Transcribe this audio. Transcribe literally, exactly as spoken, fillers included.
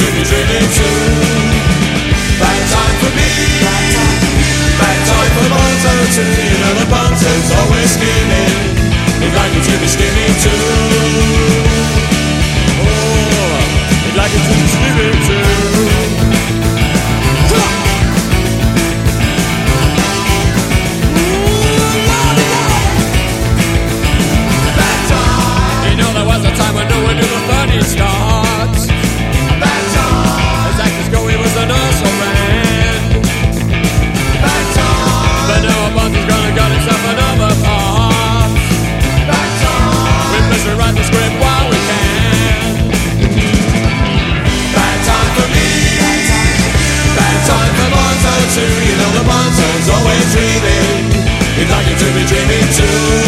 to be dreaming too. Bad time for me, bad time for Bonzo too. You know the Bonzo's always scheming. He'd like you to be scheming too. Oh, he'd like you to be scheming too. You know there was a time when no one knew the funny starts. Bad time. As actors go, he was a nurse or man. Bad time. But now a Bonzo's gonna got himself another part. Bad time. We must rewrite the script while we can. Bad time for me. Bad time for Bonzo too. You know the Bonzo's always dreaming. He'd like you to be dreaming too.